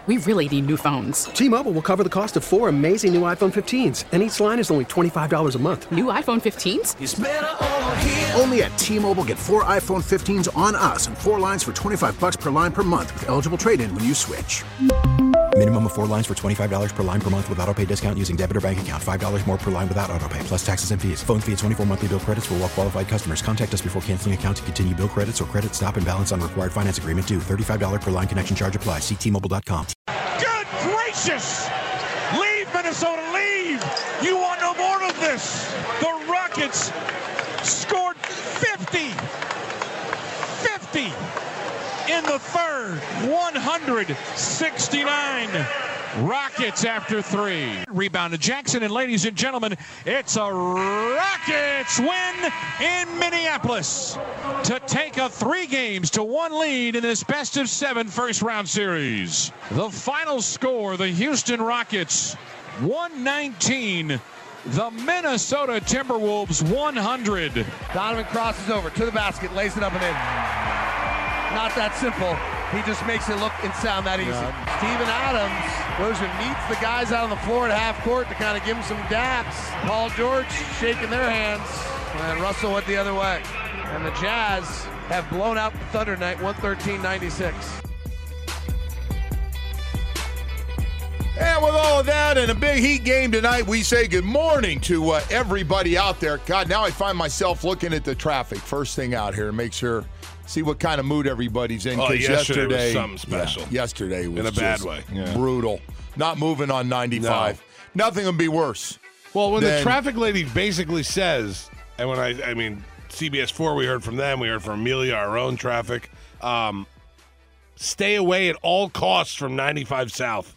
We really need new phones. T-Mobile will cover the cost of 4 amazing new iPhone 15s, and each line is only $25 a month. New iPhone 15s? It's better over here. Only at T-Mobile, get 4 iPhone 15s on us and 4 lines for $25 per line per month with eligible trade-in when you switch. Minimum of 4 lines for $25 per line per month with autopay discount using debit or bank account. $5 more per line without autopay, plus taxes and fees. Phone fee at 24 monthly bill credits for well-qualified customers. Contact us before canceling account to continue bill credits or credit stop and balance on required finance agreement due. $35 per line connection charge applies. See T-Mobile.com. Good gracious! Leave, Minnesota, leave! You want no more of this! The Rockets scored 50 in the third, 169. Rockets after 3. Rebound to Jackson, and ladies and gentlemen, it's a Rockets win in Minneapolis to take a 3-1 lead in this best-of-7 first-round series. The final score, the Houston Rockets 119, the Minnesota Timberwolves 100. Donovan crosses over to the basket, lays it up and in. Not that simple. He just makes it look and sound that easy. Steven Adams goes and meets the guys out on the floor at half court to kind of give them some daps. Paul George shaking their hands, and Russell went the other way. And the Jazz have blown out the Thunder tonight, 113-96. And with all of that and a big Heat game tonight, we say good morning to everybody out there. God, now I find myself looking at the traffic first thing out here to make sure, see what kind of mood everybody's in. Oh, yesterday was something special. Yeah, yesterday was in a bad way. Brutal. Not moving on 95. No. Nothing would be worse. Well, when the traffic lady basically says, and when I mean, CBS 4, we heard from them, we heard from Amelia, our own traffic, stay away at all costs from 95 South.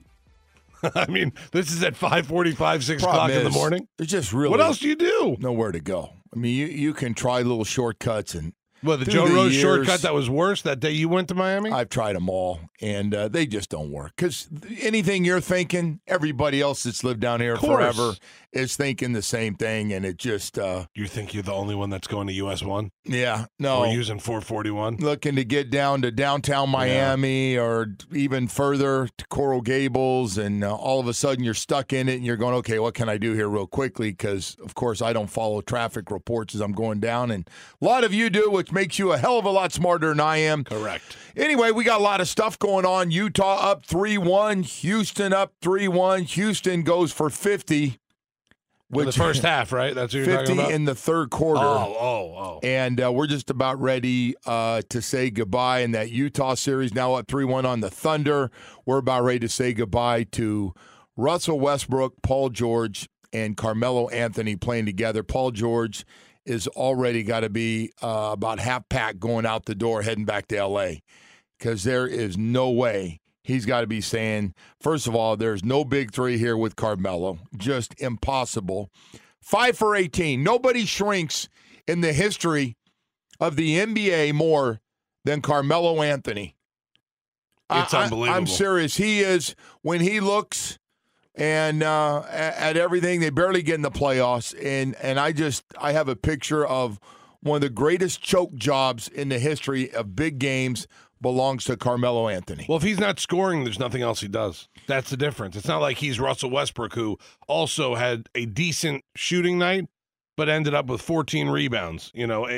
I mean, this is at 5:45, 6 o'clock in the morning. It's just really. What else do you do? Nowhere to go. I mean, you can try little shortcuts and. Well, the Joe Rose shortcut that was worse that day you went to Miami? I've tried them all, and they just don't work. Because anything you're thinking, everybody else that's lived down here forever is thinking the same thing, and it just... You think you're the only one that's going to US 1? Yeah, no. Or using 441? Looking to get down to downtown Miami or even further to Coral Gables, and all of a sudden you're stuck in it, and you're going, okay, what can I do here real quickly? Because, of course, I don't follow traffic reports as I'm going down, and a lot of you do, which makes you a hell of a lot smarter than I am. Correct. Anyway, we got a lot of stuff going on. Utah up 3-1. Houston up 3-1. Houston goes for 50. In the first half, right? That's what you're 50 talking about? in the third quarter. Oh. And we're just about ready to say goodbye in that Utah series. Now up 3-1 on the Thunder. We're about ready to say goodbye to Russell Westbrook, Paul George, and Carmelo Anthony playing together. Paul George is already got to be about half-packed going out the door heading back to L.A. because there is no way he's got to be saying, first of all, there's no big three here with Carmelo. Just impossible. 5 for 18. Nobody shrinks in the history of the NBA more than Carmelo Anthony. It's unbelievable. I'm serious. He is, when he looks and at everything, they barely get in the playoffs. And I have a picture of one of the greatest choke jobs in the history of big games belongs to Carmelo Anthony. Well, if he's not scoring, there's nothing else he does. That's the difference. It's not like he's Russell Westbrook, who also had a decent shooting night, but ended up with 14 rebounds. You know,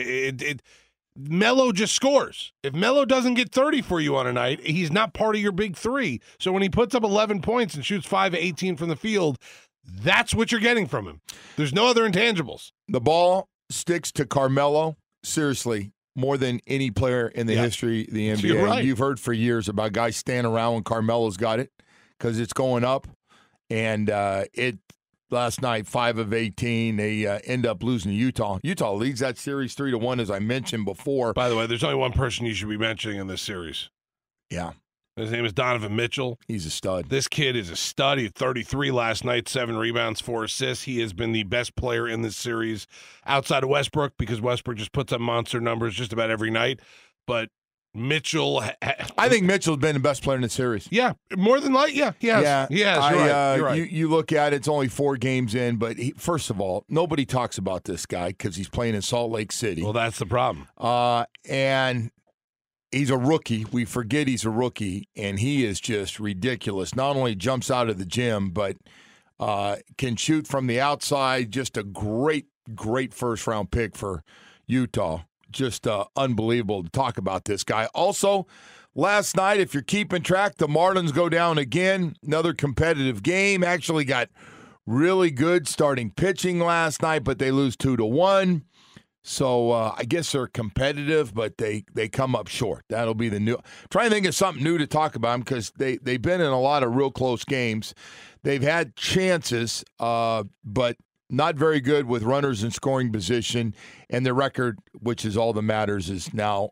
Melo just scores. If Melo doesn't get 30 for you on a night, he's not part of your big three. So when he puts up 11 points and shoots 5 of 18 from the field, that's what you're getting from him. There's no other intangibles. The ball sticks to Carmelo, seriously, more than any player in the history of the NBA. You're right. You've heard for years about guys standing around when Carmelo's got it because it's going up. And last night, 5 of 18, they end up losing to Utah. Utah leads that series 3-1, as I mentioned before. By the way, there's only one person you should be mentioning in this series. Yeah. His name is Donovan Mitchell. He's a stud. This kid is a stud. He had 33 last night, 7 rebounds, 4 assists. He has been the best player in this series outside of Westbrook because Westbrook just puts up monster numbers just about every night. But Mitchell... I think Mitchell's been the best player in the series. Yeah, more than light. Yeah, he has. Yeah, he has. You're right. You look at it, it's only 4 games in, but first of all, nobody talks about this guy because he's playing in Salt Lake City. Well, that's the problem. And he's a rookie. We forget he's a rookie, and he is just ridiculous. Not only jumps out of the gym, but can shoot from the outside. Just a great first-round pick for Utah. Just unbelievable to talk about this guy. Also, last night, if you're keeping track, the Marlins go down again. Another competitive game. Actually got really good starting pitching last night, but they lose 2-1. So I guess they're competitive, but they come up short. That'll be the new. Trying to think of something new to talk about them because they've been in a lot of real close games. They've had chances, but not very good with runners in scoring position. And their record, which is all that matters, is now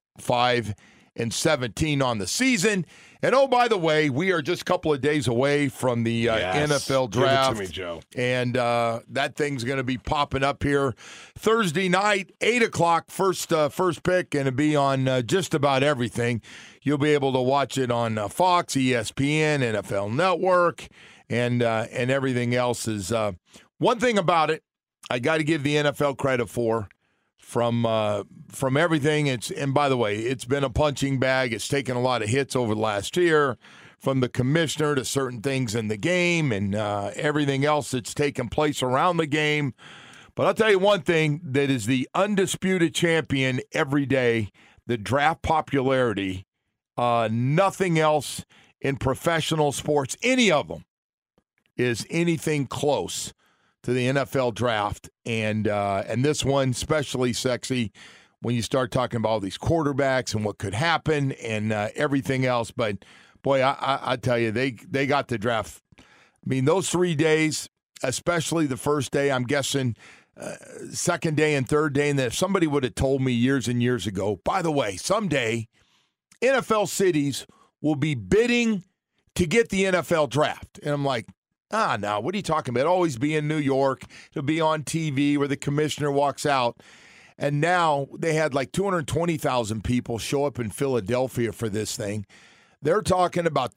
5-17 on the season. And, oh, by the way, we are just a couple of days away from the NFL draft. Give it to me, Joe. And that thing's going to be popping up here Thursday night, 8 o'clock, first pick, and it'll be on just about everything. You'll be able to watch it on Fox, ESPN, NFL Network, and everything else. Is one thing about it I got to give the NFL credit for. From everything, and by the way, it's been a punching bag. It's taken a lot of hits over the last year, from the commissioner to certain things in the game and everything else that's taken place around the game. But I'll tell you one thing that is the undisputed champion every day: the draft popularity. Nothing else in professional sports, any of them, is anything close to the NFL draft, and this one especially sexy when you start talking about all these quarterbacks and what could happen and everything else. But boy, I tell you, they got the draft. I mean, those 3 days, especially the first day, I'm guessing second day and third day, and then if somebody would have told me years and years ago, by the way, someday NFL cities will be bidding to get the NFL draft, and I'm like, no, what are you talking about? It'll always be in New York. It'll be on TV where the commissioner walks out. And now they had like 220,000 people show up in Philadelphia for this thing. They're talking about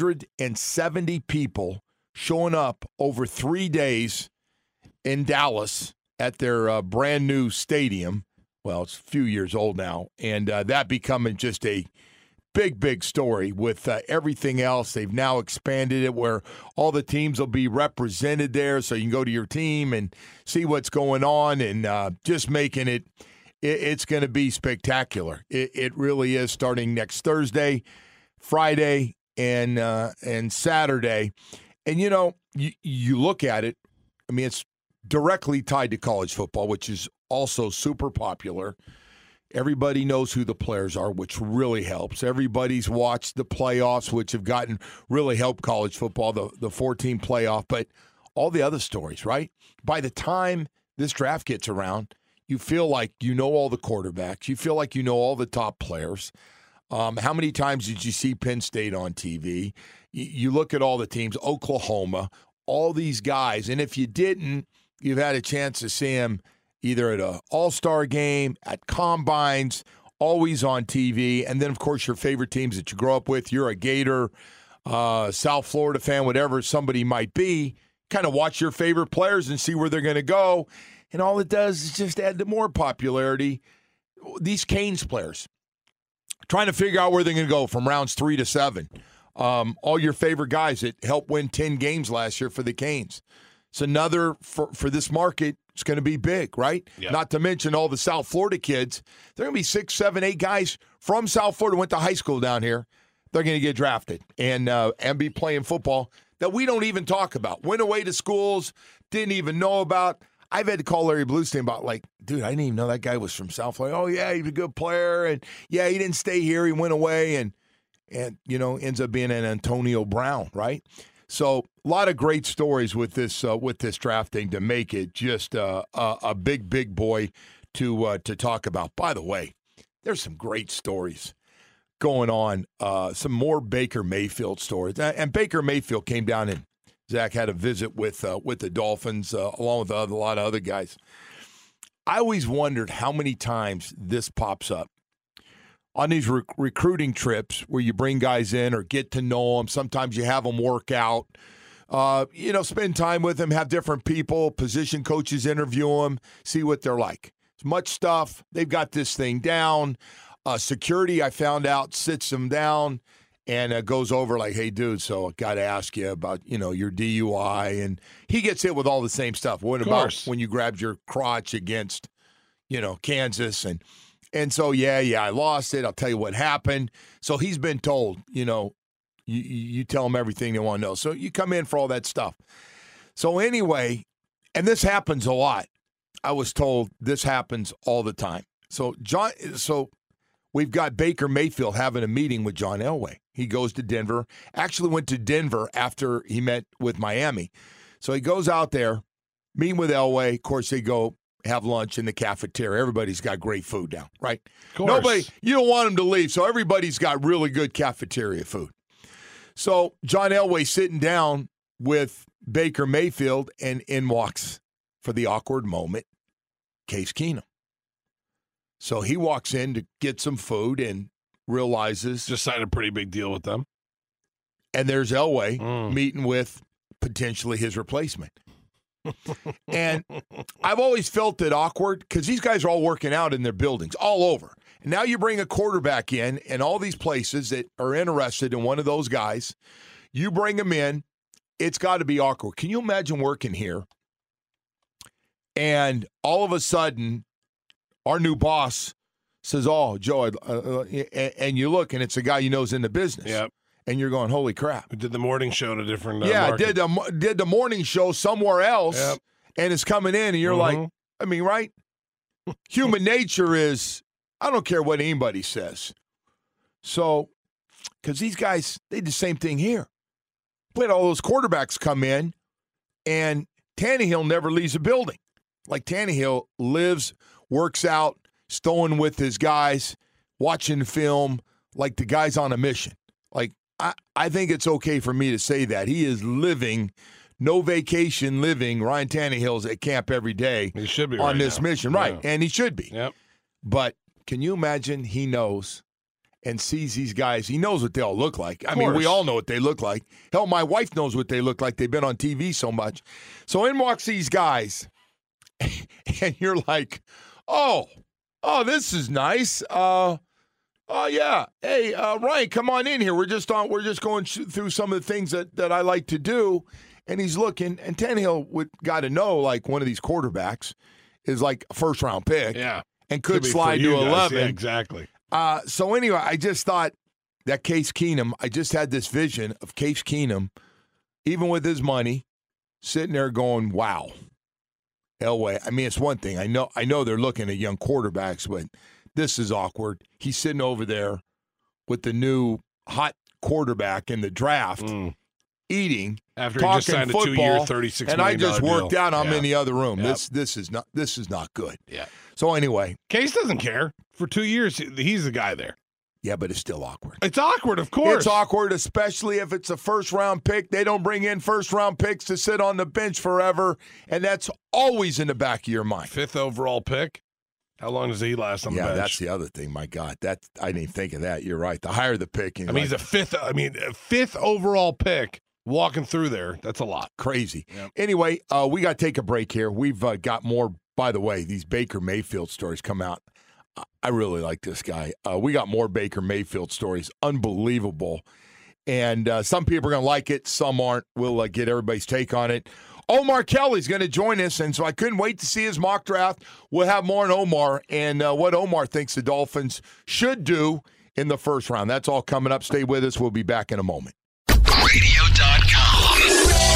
270 people showing up over 3 days in Dallas at their brand new stadium. Well, it's a few years old now. And that becoming just a big story with everything else. They've now expanded it where all the teams will be represented there, so you can go to your team and see what's going on, and just making it's going to be spectacular. It really is, starting next Thursday, Friday, and Saturday. And, you look at it, I mean, it's directly tied to college football, which is also super popular. Everybody knows who the players are, which really helps. Everybody's watched the playoffs, which have really helped college football, the 14 playoff, but all the other stories, right? By the time this draft gets around, you feel like you know all the quarterbacks. You feel like you know all the top players. How many times did you see Penn State on TV? You look at all the teams, Oklahoma, all these guys, and if you didn't, you've had a chance to see them either at an all-star game, at combines, always on TV. And then, of course, your favorite teams that you grow up with. You're a Gator, South Florida fan, whatever somebody might be. Kind of watch your favorite players and see where they're going to go. And all it does is just add to more popularity. These Canes players, trying to figure out where they're going to go from rounds 3 to 7. All your favorite guys that helped win 10 games last year for the Canes. It's another, for this market, it's going to be big, right? Yep. Not to mention all the South Florida kids. There are going to be 6, 7, 8 guys from South Florida, went to high school down here. They're going to get drafted and be playing football that we don't even talk about. Went away to schools, didn't even know about. I've had to call Larry Bluestein about, like, dude, I didn't even know that guy was from South Florida. Oh, yeah, he's a good player. And, yeah, he didn't stay here. He went away and ends up being an Antonio Brown, right? So a lot of great stories with this drafting to make it just a big boy to talk about. By the way, there's some great stories going on. Some more Baker Mayfield stories, and Baker Mayfield came down and Zach had a visit with the Dolphins along with a lot of other guys. I always wondered how many times this pops up on these recruiting trips where you bring guys in or get to know them. Sometimes you have them work out, spend time with them, have different people, position coaches interview them, see what they're like. It's much stuff. They've got this thing down. Security, I found out, sits him down and goes over like, hey, dude, so I got to ask you about, your DUI. And he gets hit with all the same stuff. What about when you grabbed your crotch against, Kansas? And so, yeah, I lost it. I'll tell you what happened. So he's been told, you tell them everything they want to know. So you come in for all that stuff. So anyway, and this happens a lot. I was told this happens all the time. So we've got Baker Mayfield having a meeting with John Elway. He goes to Denver. Actually went to Denver after he met with Miami. So he goes out there, meeting with Elway. Of course, they go have lunch in the cafeteria. Everybody's got great food now, right? Of course. You don't want them to leave, so everybody's got really good cafeteria food. So John Elway sitting down with Baker Mayfield, and in walks, for the awkward moment, Case Keenum. So he walks in to get some food and realizes. Just signed a pretty big deal with them. And there's Elway meeting with potentially his replacement. And I've always felt it awkward because these guys are all working out in their buildings all over. And now you bring a quarterback in and all these places that are interested in one of those guys. You bring them in. It's got to be awkward. Can you imagine working here? And all of a sudden, our new boss says, oh, Joe, and you look, and it's a guy you know is in the business. Yep. And you're going, holy crap. We did the morning show at a different market. Did the morning show somewhere else, yep. And it's coming in, and you're like, right? Human nature is, I don't care what anybody says. So, because these guys, they did the same thing here. But all those quarterbacks come in, and Tannehill never leaves the building. Like Tannehill lives, works out, stowing with his guys, watching film, like the guy's on a mission. Like, I think it's okay for me to say that. He is living, no vacation living. Ryan Tannehill's at camp every day. He should be on this mission. Right, yeah. And he should be. Yep. But can you imagine he knows and sees these guys? He knows what they all look like. I mean, we all know what they look like. Hell, my wife knows what they look like. They've been on TV so much. So in walks these guys, and you're like, oh, this is nice. Oh, yeah. Hey, Ryan, come on in here. We're just going through some of the things that I like to do. And he's looking, and Tannehill got to know, like, one of these quarterbacks is like a first-round pick. Yeah. And could slide to 11. Yeah, exactly. So anyway, I just thought that Case Keenum, I just had this vision of Case Keenum, even with his money, sitting there going, wow. Elway, I mean, it's one thing. I know they're looking at young quarterbacks, but this is awkward. He's sitting over there with the new hot quarterback in the draft, eating, after talking he just signed football, a 2-year, $36 million and I just worked deal. out. I'm in the other room. Yep. This is not good. Yeah. So anyway, Case doesn't care. For 2 years, he's the guy there. Yeah, but it's still awkward. It's awkward, of course. It's awkward, especially if it's a first-round pick. They don't bring in first-round picks to sit on the bench forever, and that's always in the back of your mind. 5th overall pick. How long does he last on the bench? Yeah, that's the other thing. My God, I didn't even think of that. You're right. The higher the pick, he's a 5th overall pick walking through there. That's a lot. Crazy. Yep. Anyway, we got to take a break here. We've got more. By the way, these Baker Mayfield stories come out. I really like this guy. We got more Baker Mayfield stories. Unbelievable. And some people are going to like it. Some aren't. We'll get everybody's take on it. Omar Kelly's going to join us, and so I couldn't wait to see his mock draft. We'll have more on Omar and what Omar thinks the Dolphins should do in the first round. That's all coming up. Stay with us. We'll be back in a moment. Radio.com.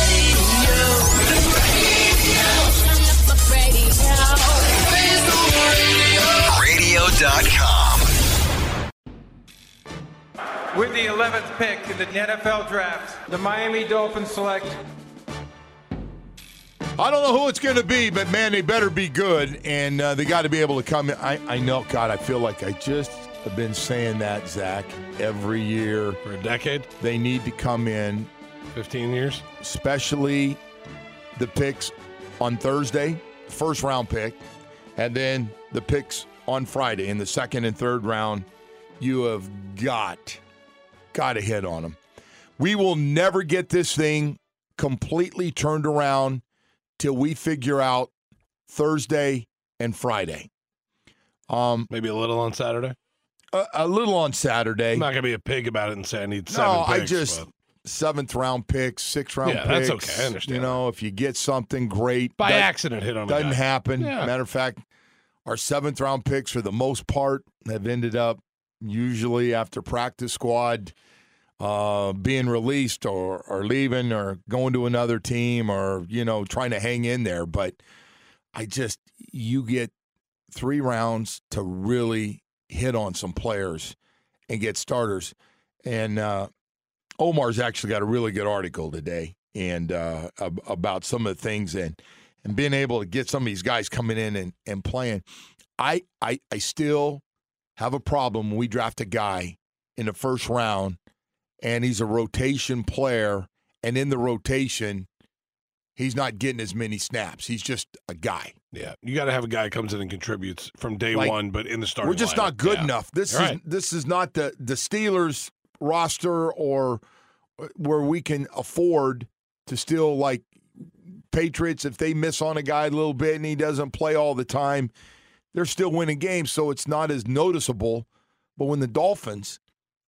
Radio.com. With the 11th pick in the NFL draft, the Miami Dolphins select. I don't know who it's going to be, but, man, they better be good, and they got to be able to come in. I know, God, I feel like I just have been saying that, Zach, every year. For a decade? They need to come in. 15 years? Especially the picks on Thursday, first-round pick, and then the picks on Friday in the second and third round. You have got to hit on them. We will never get this thing completely turned around till we figure out Thursday and Friday. Maybe a little on Saturday? A little on Saturday. I'm not going to be a pig about it and say I need 7 No, picks. I just seventh-round picks, sixth-round Yeah, picks. that's okay. I understand You know, if you get something great. By accident hit on a Doesn't guy. happen. Yeah. Matter of fact, our seventh-round picks, for the most part, have ended up usually after practice squad being released or leaving or going to another team or, you know, trying to hang in there. But you get 3 rounds to really hit on some players and get starters. And Omar's actually got a really good article today and about some of the things and being able to get some of these guys coming in and playing. I still have a problem when we draft a guy in the first round and he's a rotation player, and in the rotation, he's not getting as many snaps. He's just a guy. Yeah, you got to have a guy who comes in and contributes from day one, but in the starting We're just lineup. not good enough. This is not the Steelers roster or where we can afford to still, like Patriots, if they miss on a guy a little bit and he doesn't play all the time, they're still winning games, so it's not as noticeable. But when the Dolphins,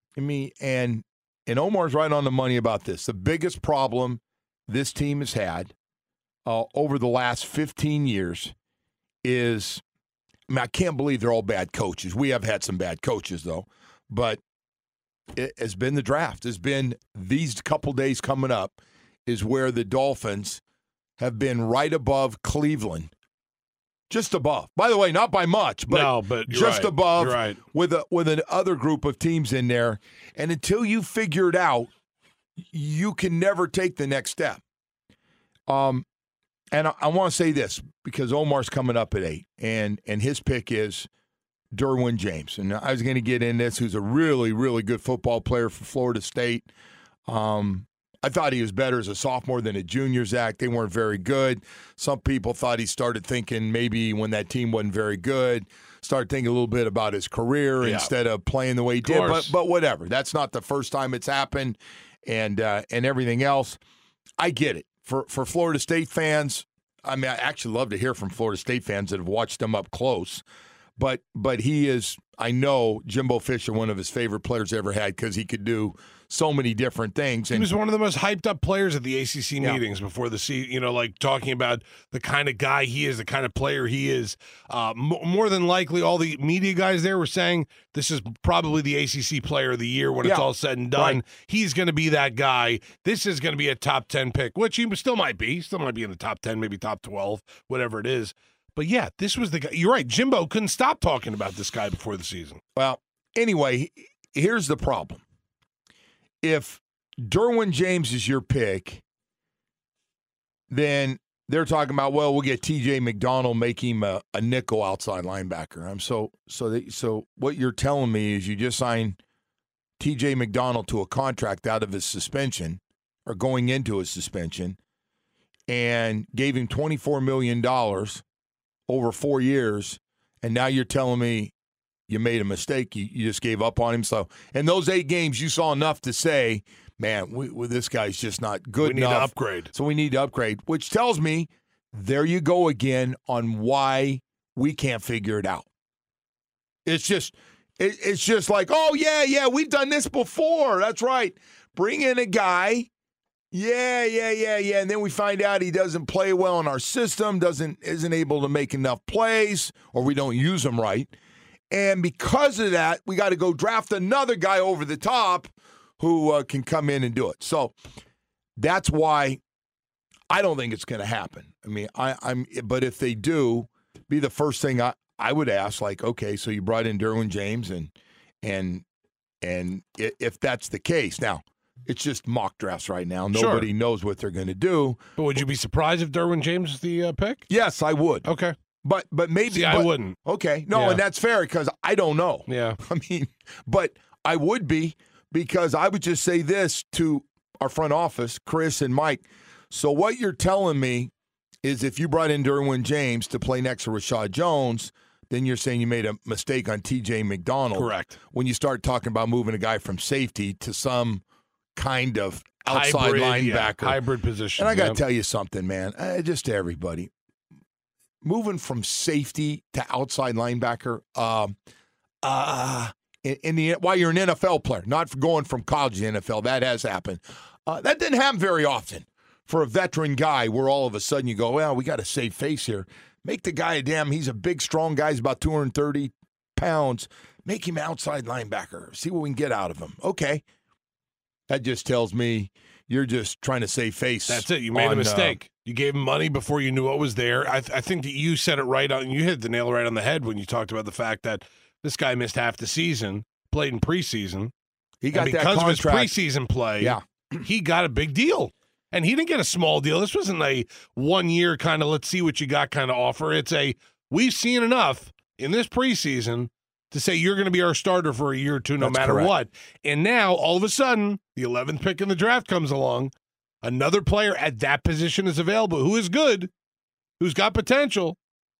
and Omar's right on the money about this, the biggest problem this team has had over the last 15 years is, I can't believe they're all bad coaches. We have had some bad coaches, though. But it has been the draft. It's been these couple days coming up is where the Dolphins have been right above Cleveland. Just above. By the way, not by much, but, just above with an other group of teams in there. And until you figure it out, you can never take the next step. And I want to say this because Omar's coming up at 8, and his pick is Derwin James. And I was going to get in this, who's a really, really good football player for Florida State. I thought he was better as a sophomore than a junior, Zach. They weren't very good. Some people thought he started thinking maybe when that team wasn't very good, started thinking a little bit about his career instead of playing the way he did. But whatever. That's not the first time it's happened and everything else. I get it. For Florida State fans, I actually love to hear from Florida State fans that have watched him up close. But he is, I know, Jimbo Fisher, one of his favorite players ever had because he could do so many different things. And he was one of the most hyped up players at the ACC meetings before the season, like talking about the kind of guy he is, the kind of player he is. More than likely, all the media guys there were saying this is probably the ACC player of the year when it's all said and done. Right. He's going to be that guy. This is going to be a top 10 pick, which he still might be. Still might be in the top 10, maybe top 12, whatever it is. But, yeah, this was the guy. You're right. Jimbo couldn't stop talking about this guy before the season. Well, anyway, here's the problem. If Derwin James is your pick, then they're talking about, well, we'll get T.J. McDonald, make him a nickel outside linebacker. So what you're telling me is you just signed T.J. McDonald to a contract out of his suspension or going into his suspension and gave him $24 million over 4 years, and now you're telling me you made a mistake. You just gave up on him. So in those 8 games, you saw enough to say, man, this guy's just not good enough. We need to upgrade. So we need to upgrade, which tells me there you go again on why we can't figure it out. It's just like, oh, yeah, we've done this before. That's right. Bring in a guy. Yeah. And then we find out he doesn't play well in our system, isn't able to make enough plays, or we don't use him right. And because of that, we got to go draft another guy over the top who can come in and do it. So that's why I don't think it's going to happen. But if they do, be the first thing I would ask, like, okay, so you brought in Derwin James, and if that's the case, now it's just mock drafts right now. Nobody knows what they're going to do. But would you be surprised if Derwin James is the pick? Yes, I would. Okay. But maybe See, I wouldn't. Okay. No, and that's fair because I don't know. Yeah. But I would be because I would just say this to our front office, Chris and Mike. So what you're telling me is if you brought in Derwin James to play next to Rashad Jones, then you're saying you made a mistake on T.J. McDonald. Correct. When you start talking about moving a guy from safety to some kind of outside linebacker. Hybrid position. And I got to tell you something, man, just to everybody. Moving from safety to outside linebacker, while you're an NFL player, not going from college to NFL. That has happened. That didn't happen very often for a veteran guy where all of a sudden you go, well, we got to save face here. Make the guy he's a big, strong guy. He's about 230 pounds. Make him outside linebacker. See what we can get out of him. Okay. That just tells me you're just trying to save face. That's it. You made a mistake. You gave him money before you knew what was there. I think that you said it right on. You hit the nail right on the head when you talked about the fact that this guy missed half the season, played in preseason. He got that because contract. of his preseason play, he got a big deal. And he didn't get a small deal. This wasn't a 1 year kind of let's see what you got kind of offer. It's we've seen enough in this preseason to say you're going to be our starter for a year or two no matter what. And now, all of a sudden, the 11th pick in the draft comes along. Another player at that position is available who is good, who's got potential.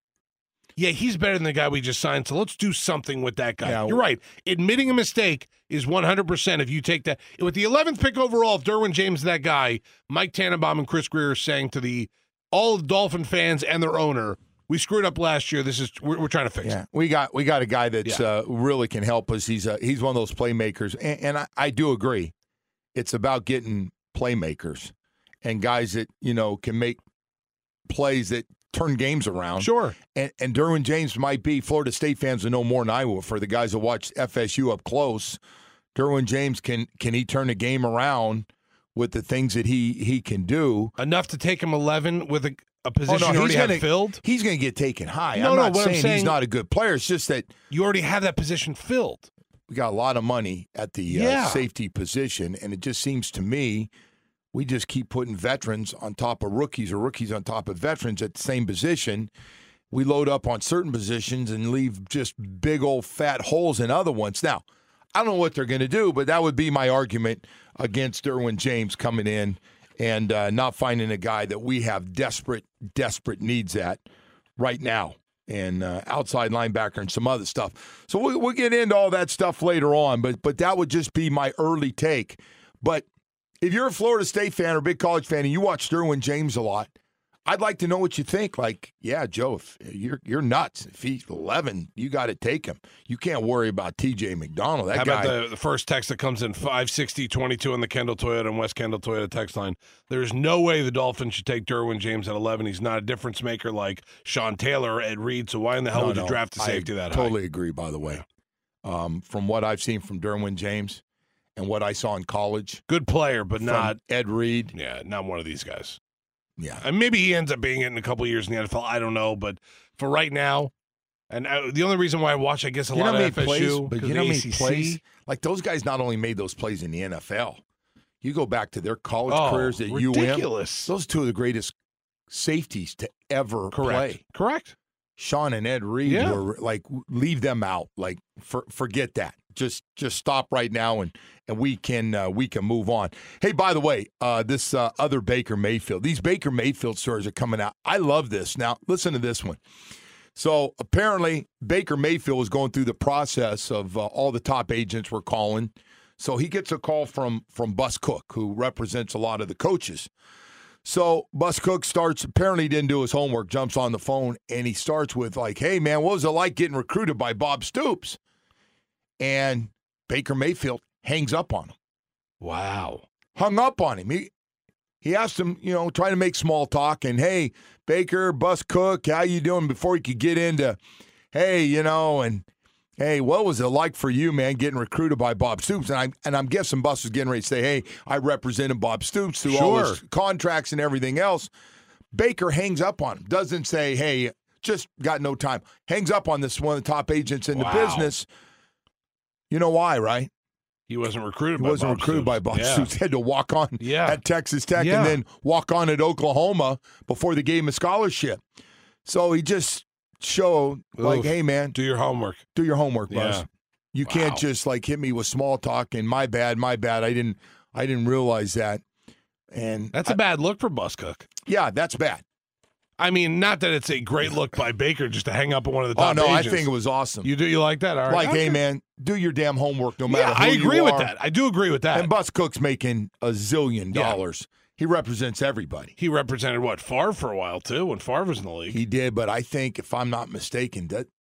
Yeah, he's better than the guy we just signed, so let's do something with that guy. Yeah, you're right. Admitting a mistake is 100% if you take that. With the 11th pick overall, if Derwin James is that guy, Mike Tannenbaum and Chris Greer are saying to all the Dolphin fans and their owner, we screwed up last year. We're trying to fix it. We got a guy that's really can help us. He's one of those playmakers, and I do agree. It's about getting playmakers and guys that can make plays that turn games around. Sure. And Derwin James might be, Florida State fans will know more than I will. For the guys that watch FSU up close, Derwin James can he turn a game around with the things that he can do. Enough to take him 11 with a position you already have filled? He's going to get taken high. I'm not saying he's not a good player. It's just that you already have that position filled. We got a lot of money at the safety position, and it just seems to me we just keep putting veterans on top of rookies or rookies on top of veterans at the same position. We load up on certain positions and leave just big old fat holes in other ones. Now, I don't know what they're going to do, but that would be my argument against Derwin James coming in and not finding a guy that we have desperate needs at right now, and outside linebacker and some other stuff. So we'll get into all that stuff later on, but that would just be my early take. But if you're a Florida State fan or a big college fan and you watch Derwin James a lot, I'd like to know what you think. Like, yeah, Joe, if you're nuts. If he's 11, you got to take him. You can't worry about T.J. McDonald. That How guy. about the first text that comes in, 560-22 on the Kendall Toyota and West Kendall Toyota text line? There's no way the Dolphins should take Derwin James at 11. He's not a difference maker like Sean Taylor or Ed Reed, so why in the hell would you draft a safety that high? I totally agree, by the way. From what I've seen from Derwin James and what I saw in college. Good player, but not Ed Reed. Yeah, not one of these guys. Yeah. And maybe he ends up being it in a couple of years in the NFL. I don't know. But for right now, and the only reason why I watch, I guess, a lot of FSU, but you know how many plays? Like, those guys not only made those plays in the NFL. You go back to their college careers at ridiculous. UM. Those are two of the greatest safeties to ever play. Correct. Sean and Ed Reed were like, leave them out. Like, forget that. Just stop right now, and we can move on. Hey, by the way, this other Baker Mayfield. These Baker Mayfield stories are coming out. I love this. Now, listen to this one. So apparently, Baker Mayfield was going through the process of all the top agents were calling. So he gets a call from Bus Cook, who represents a lot of the coaches. So Bus Cook apparently didn't do his homework, jumps on the phone, and he starts with like, hey, man, what was it like getting recruited by Bob Stoops? And Baker Mayfield hangs up on him. Wow. Hung up on him. He asked him, trying to make small talk, and, hey, Baker, Bus Cook, how you doing? Before he could get into, hey, and, hey, what was it like for you, man, getting recruited by Bob Stoops? And I'm guessing Bus was getting ready to say, hey, I represented Bob Stoops through all his contracts and everything else. Baker hangs up on him. Doesn't say, hey, just got no time. Hangs up on this one of the top agents in the business. You know why, right? He wasn't recruited by Bob Stoops. He had to walk on at Texas Tech and then walk on at Oklahoma before they gave him a scholarship. So he just showed, like, hey, man. Do your homework. Do your homework, Buzz. You can't just, like, hit me with small talk and my bad. I didn't realize that. And that's a bad look for Bus Cook. Yeah, that's bad. I mean, not that it's a great look by Baker just to hang up on one of the top agents. I think it was awesome. You like that? All right. Like, hey, man, do your damn homework no matter who I agree you with are. that. I do agree with that. And Bus Cook's making $1 zillion. He represents everybody. He represented, Favre for a while, too, when Favre was in the league. He did, but I think, if I'm not mistaken,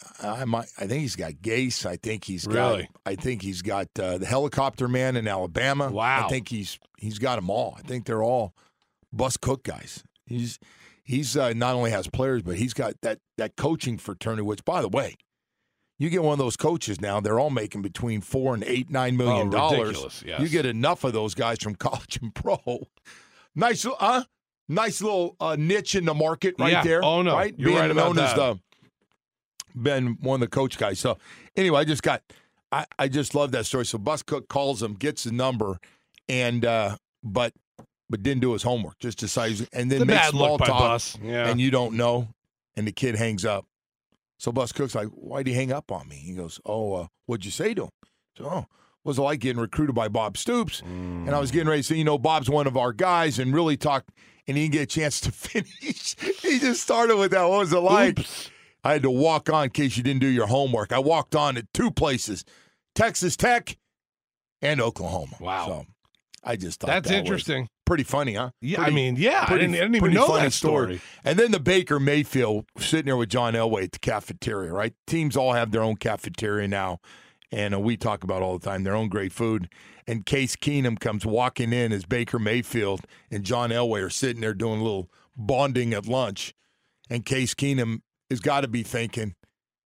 I think he's got Gase. I think he's Really? got the helicopter man in Alabama. Wow. I think he's got them all. I think they're all Bus Cook guys. He's not only has players, but he's got that coaching fraternity. Which, by the way, you get one of those coaches now, they're all making between $4 and $8-9 million. Ridiculous, yes. You get enough of those guys from college and pro. Nice little niche in the market right there. Oh, no. Right? You're Being right about known that. as been one of the coach guys. So anyway, I just love that story. So Bus Cook calls him, gets the number, and but didn't do his homework. Just decides, and then It's a makes bad small look by talk, Bus. Yeah. and you don't know, and the kid hangs up. So Bus Cook's like, "Why'd he hang up on me?" He goes, "Oh, what'd you say to him?" So, "Oh, was it like getting recruited by Bob Stoops?" And I was getting ready to say, Bob's one of our guys, and really talk, and he didn't get a chance to finish. He just started with that. What was it like? Oops. I had to walk on in case you didn't do your homework. I walked on at 2 places, Texas Tech and Oklahoma. Wow. So I just thought That's that interesting. was pretty funny, huh? Yeah, Pretty- I didn't even pretty know funny that story. And then the Baker Mayfield sitting there with John Elway at the cafeteria, right? Teams all have their own cafeteria now, and we talk about all the time their own great food. And Case Keenum comes walking in as Baker Mayfield and John Elway are sitting there doing a little bonding at lunch. And Case Keenum has got to be thinking,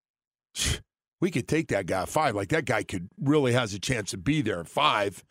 we could take that guy at 5. Like, that guy really has a chance to be there at 5.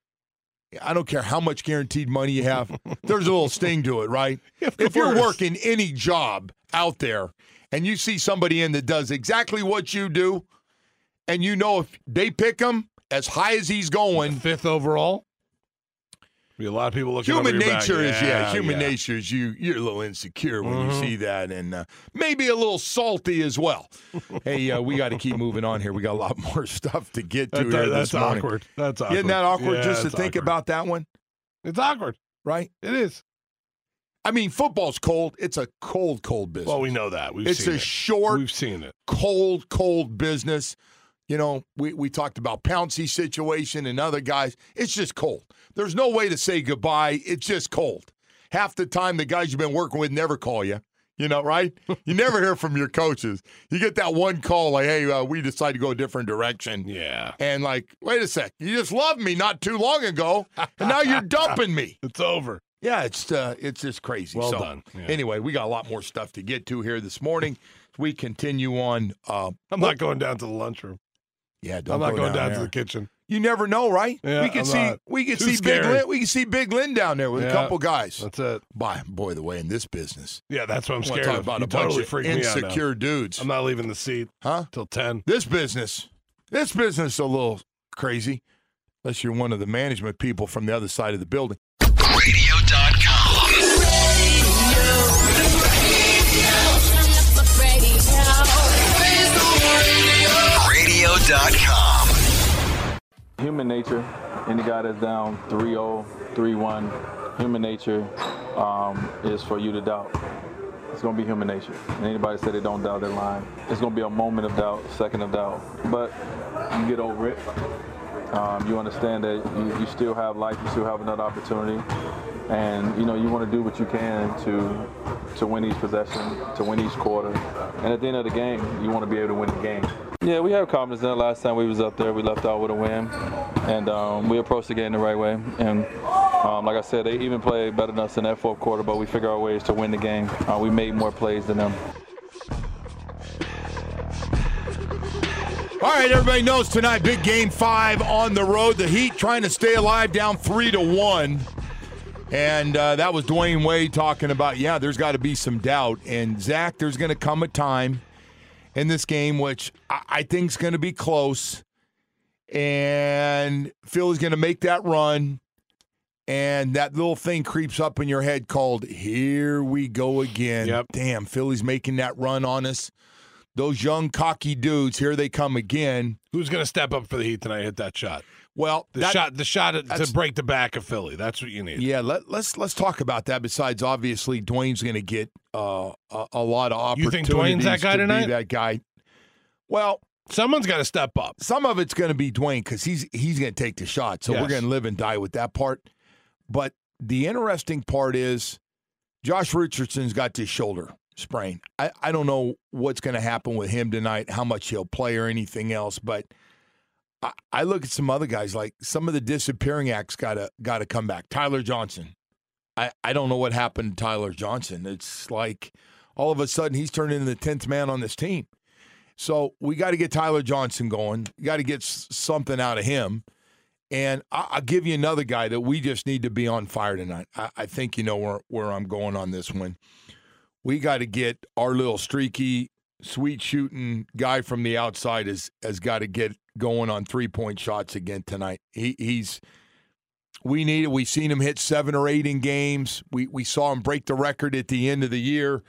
I don't care how much guaranteed money you have. There's a little sting to it, right? If you're working any job out there and you see somebody in that does exactly what you do, and you know if they pick him as high as he's going, 5th overall. Be a lot of people looking. Human over your nature back. is human nature is you're a little insecure when you see that, and maybe a little salty as well. Hey, we got to keep moving on here. We got a lot more stuff to get to here That's this morning. awkward. That's awkward. Isn't that awkward Yeah, just to it's think awkward. about that one? It's awkward. Right? It is. I mean, football's cold. It's a cold business. Well, we know that. It's a short, We've seen it. cold business. We talked about Pouncey situation and other guys. It's just cold. There's no way to say goodbye. It's just cold. Half the time, the guys you've been working with never call you. Right? You never hear from your coaches. You get that one call like, hey, we decided to go a different direction. Yeah. And like, wait a sec. You just loved me not too long ago, and now you're dumping me. It's over. Yeah, it's just crazy. Well So, done. Yeah. Anyway, we got a lot more stuff to get to here this morning. We continue on. I'm not going down to the lunchroom. Yeah, don't I'm not go going down there. to the kitchen. You never know, right? Yeah, we can I'm see not. we can Too see Big scary. Lynn. We can see Big Lynn down there with a Yeah, couple guys. That's it. Boy, the way in this business. Yeah, that's what I'm I wanna scared talk of. about You a bunch totally of freak me out now. insecure dudes. I'm not leaving the seat. Huh? Till 10. This business is a little crazy, unless you're one of the management people from the other side of the building. Radio.com. Human nature, any guy that's down 3-0, 3-1, human nature is for you to doubt. It's going to be human nature. And anybody say they don't doubt their line, it's going to be a moment of doubt, second of doubt. But you get over it. You understand that you still have life, you still have another opportunity. And, you want to do what you can to win each possession, to win each quarter. And at the end of the game, you want to be able to win the game. Yeah, we have confidence in it. Last time we was up there, we left out with a win. And we approached the game the right way. And like I said, they even played better than us in that fourth quarter, but we figured out ways to win the game. We made more plays than them. All right, everybody knows tonight, big game 5 on the road. The Heat trying to stay alive, down 3-1. And that was Dwayne Wade talking about, there's got to be some doubt. And, Zach, there's going to come a time in this game which I think is going to be close. And Philly's going to make that run. And that little thing creeps up in your head called, here we go again. Yep. Damn, Philly's making that run on us. Those young, cocky dudes, here they come again. Who's going to step up for the Heat tonight? Hit that shot. Well, The shot to break the back of Philly. That's what you need. Yeah, let's talk about that. Besides, obviously, Dwayne's going to get a lot of opportunities. You think Dwayne's that guy to tonight? be that guy. Well, someone's got to step up. Some of it's going to be Dwayne because he's going to take the shot. So Yes. we're going to live and die with that part. But the interesting part is Josh Richardson's got this shoulder sprain. I don't know what's going to happen with him tonight, how much he'll play or anything else, but I look at some other guys, like some of the disappearing acts got to come back. Tyler Johnson. I don't know what happened to Tyler Johnson. It's like all of a sudden he's turned into the 10th man on this team. So we got to get Tyler Johnson going. You got to get something out of him. And I'll give you another guy that we just need to be on fire tonight. I think you know where I'm going on this one. We got to get our little streaky, sweet shooting guy from the outside has got to get going on 3-point shots again tonight. We need it. We've seen him hit 7 or 8 in games. We saw him break the record at the end of the year.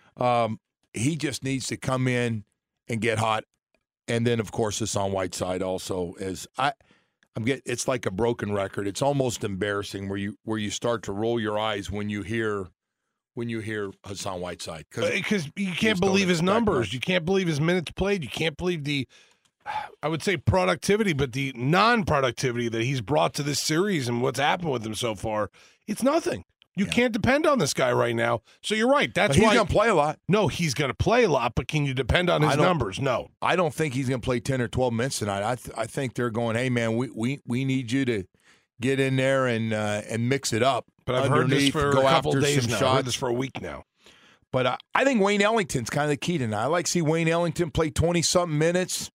He just needs to come in and get hot. And then, of course, Hassan Whiteside also is. It's like a broken record. It's almost embarrassing where you start to roll your eyes when you hear Hassan Whiteside, because you can't believe his numbers. You can't believe his minutes played. You can't believe the, I would say productivity, but the non-productivity that he's brought to this series and what's happened with him so far. It's nothing. You can't depend on this guy right now. So you're right. That's why he's going to play a lot. No, he's going to play a lot, but can you depend on his numbers? No. I don't think he's going to play 10 or 12 minutes tonight. I think they're going, hey, man, we need you to get in there and mix it up. But I've heard this for a couple days now. I've heard this for a week now. But I think Wayne Ellington's kind of the key tonight. I like to see Wayne Ellington play 20-something minutes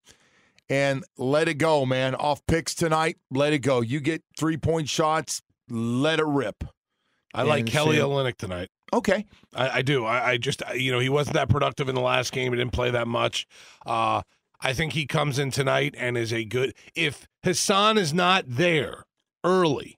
and let it go, man. Off picks tonight, let it go. You get 3-point shots, let it rip. I like Kelly Olynyk tonight. Okay. I do. I just, he wasn't that productive in the last game. He didn't play that much. I think he comes in tonight and is a good – if Hassan is not there early,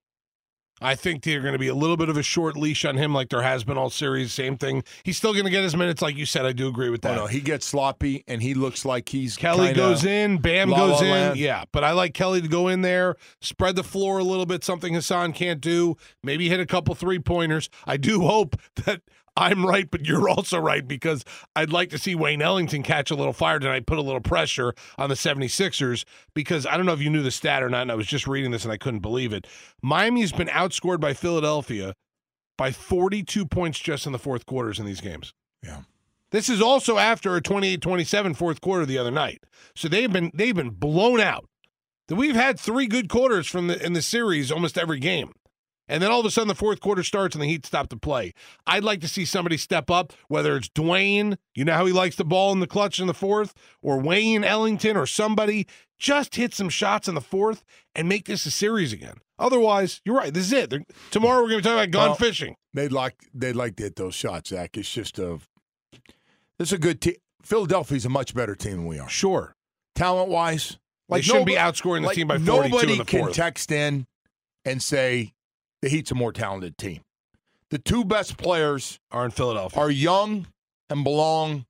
I think they're going to be a little bit of a short leash on him like there has been all series. Same thing. He's still going to get his minutes, like you said. I do agree with that. Oh, no, he gets sloppy, and he looks like he's Kelly goes in, Bam goes in. Yeah, but I like Kelly to go in there, spread the floor a little bit, something Hassan can't do, maybe hit a couple three-pointers. I do hope that I'm right, but you're also right, because I'd like to see Wayne Ellington catch a little fire tonight, put a little pressure on the 76ers, because I don't know if you knew the stat or not, and I was just reading this and I couldn't believe it. Miami's been outscored by Philadelphia by 42 points just in the fourth quarters in these games. Yeah. This is also after a 28-27 fourth quarter the other night. So they've been blown out. We've had 3 good quarters in the series almost every game. And then all of a sudden the fourth quarter starts and the Heat stop to play. I'd like to see somebody step up, whether it's Dwayne, you know how he likes the ball in the clutch in the fourth, or Wayne Ellington or somebody, just hit some shots in the fourth and make this a series again. Otherwise, you're right, this is it. Tomorrow we're going to talk about gone fishing. They'd like to hit those shots, Zach. It's just this is a good team. Philadelphia's a much better team than we are. Sure. Talent-wise. They shouldn't be outscoring the team by 42 in the fourth. Nobody can text in and say, the Heat's a more talented team. The 2 best players are in Philadelphia. Are young and belong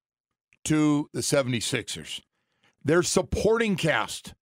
to the 76ers. Their supporting cast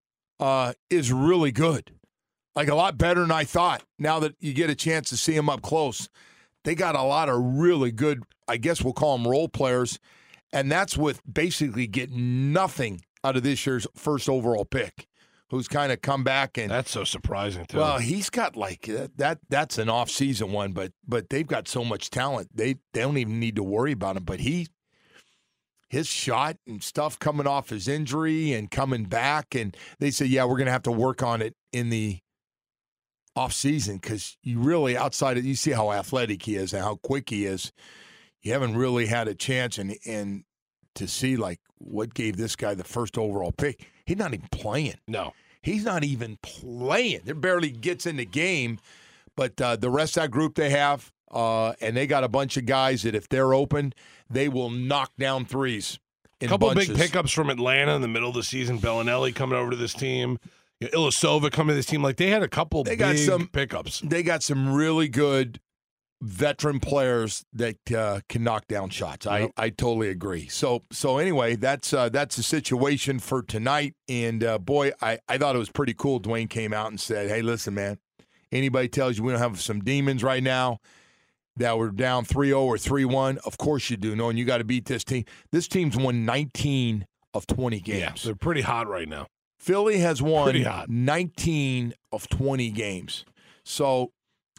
is really good. Like a lot better than I thought. Now that you get a chance to see them up close, they got a lot of really good, I guess we'll call them role players, and that's with basically getting nothing out of this year's first overall pick, who's kind of come back. And that's so surprising, too. Well, he's got like that's an off-season one, but they've got so much talent. They don't even need to worry about him. But his shot and stuff coming off his injury and coming back, and they say, yeah, we're going to have to work on it in the off-season, because you really, outside of, you see how athletic he is and how quick he is. You haven't really had a chance and to see like what gave this guy the first overall pick. He's not even playing. No. He's not even playing. It barely gets in the game. But the rest of that group they have, and they got a bunch of guys that if they're open, they will knock down threes in couple bunches. Big pickups from Atlanta in the middle of the season. Bellinelli coming over to this team. Ilyasova coming to this team. Like, they had a couple big pickups. They got some really good veteran players that can knock down shots. Yep. I totally agree. So anyway, that's the situation for tonight. And boy, I thought it was pretty cool. Dwayne came out and said, "Hey, listen, man. Anybody tells you we don't have some demons right now, that we're down 3-0 or 3-1, of course you do. Knowing you got to beat this team. This team's won 19 of 20 games. Yeah, they're pretty hot right now. Philly has won 19 of 20 games. So."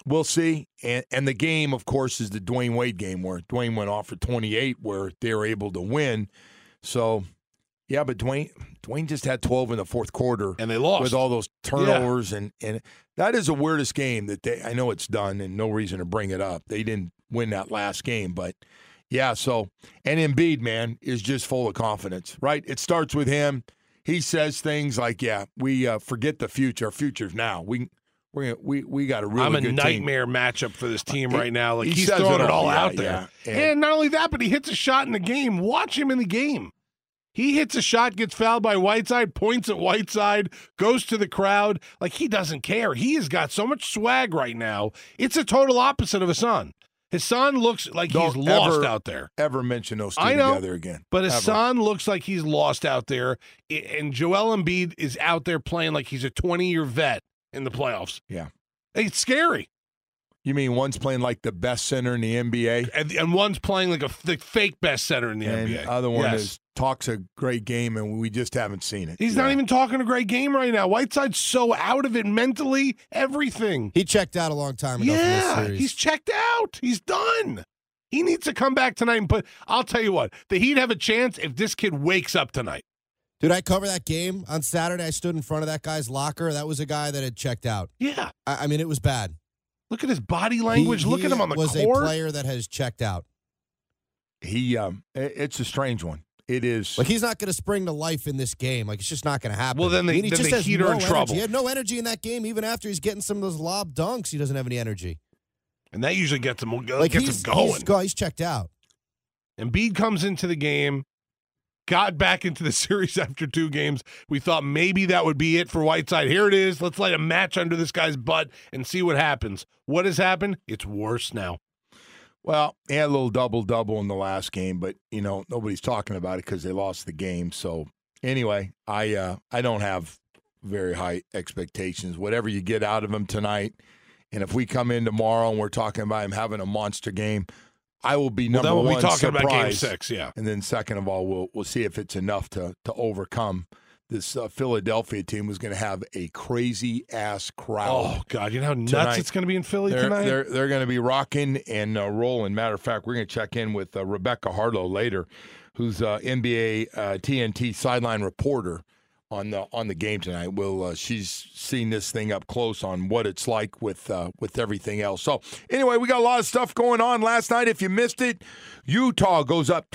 we'll see. And the game, of course, is the Dwayne Wade game where Dwayne went off for 28 where they were able to win. So, yeah, but Dwayne just had 12 in the fourth quarter. And they lost. With all those turnovers. And that is the weirdest game that I know it's done and no reason to bring it up. They didn't win that last game. But, yeah, so – and Embiid, man, is just full of confidence, right? It starts with him. He says things like, yeah, we forget the future. Our future's now. We got a really I'm a good nightmare team. matchup for this team right now. Like he's says throwing it all out yeah, there. yeah. And not only that, but he hits a shot in the game. Watch him in the game. He hits a shot, gets fouled by Whiteside, points at Whiteside, goes to the crowd. Like he doesn't care. He has got so much swag right now. It's a total opposite of Hassan. Hassan looks like he's lost out there. Ever mention those two together again. But Hassan looks like he's lost out there. And Joel Embiid is out there playing like he's a 20-year vet in the playoffs. Yeah. It's scary. You mean one's playing like the best center in the NBA? And one's playing like the fake best center in the NBA. The other one talks a great game, and we just haven't seen it. He's not even talking a great game right now. Whiteside's so out of it mentally, everything. He checked out a long time ago from this series. He's checked out. He's done. He needs to come back tonight and put – I'll tell you what, the Heat have a chance if this kid wakes up tonight. Dude, I covered that game on Saturday. I stood in front of that guy's locker. That was a guy that had checked out. Yeah. I mean, it was bad. Look at his body language. Look at him on the court. He was a player that has checked out. It's a strange one. It is. Like, he's not going to spring to life in this game. Like, it's just not going to happen. Well, then the Heat are in trouble. He had no energy in that game. Even after he's getting some of those lob dunks, he doesn't have any energy. And that usually gets him, like, him going. He's checked out. Embiid comes into the game, got back into the series after 2 games. We thought maybe that would be it for Whiteside. Here it is. Let's light a match under this guy's butt and see what happens. What has happened? It's worse now. Well, he had a little double-double in the last game, but, nobody's talking about it because they lost the game. So, anyway, I don't have very high expectations. Whatever you get out of him tonight, and if we come in tomorrow and we're talking about him having a monster game, I will be number one we'll be talking surprised. about Game 6, yeah. And then second of all, we'll see if it's enough to overcome this Philadelphia team who's going to have a crazy-ass crowd. Oh, God, you know how nuts tonight. It's going to be in Philly tonight? They're going to be rocking and rolling. Matter of fact, we're going to check in with Rebecca Harlow later, who's NBA TNT sideline reporter on the game tonight. She's seen this thing up close on what it's like with everything else. So anyway, we got a lot of stuff going on last night. If you missed it, Utah goes up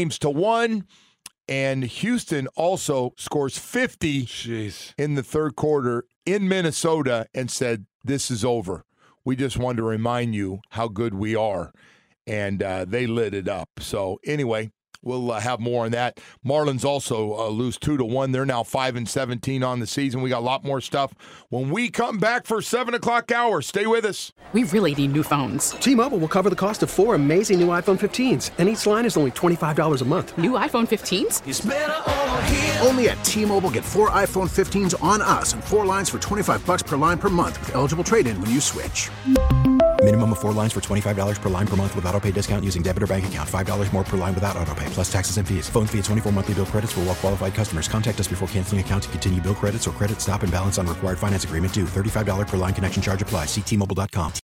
3-1, and Houston also scores 50 in the third quarter in Minnesota and said, "This is over. We just wanted to remind you how good we are," and they lit it up. So anyway. We'll have more on that. Marlins also lose 2-1. They're now 5-17 on the season. We got a lot more stuff when we come back for 7 o'clock hour. Stay with us. We really need new phones. T-Mobile will cover the cost of 4 amazing new iPhone 15s, and each line is only $25 a month. New iPhone 15s? It's better over here. Only at T-Mobile, get 4 iPhone 15s on us and 4 lines for $25 per line per month with eligible trade-in when you switch. Minimum of 4 lines for $25 per line per month with autopay discount using debit or bank account. $5 more per line without autopay, plus taxes and fees. Phone fee at 24 monthly bill credits for well-qualified customers. Contact us before canceling account to continue bill credits or credit stop and balance on required finance agreement due. $35 per line connection charge applies. See T-Mobile.com.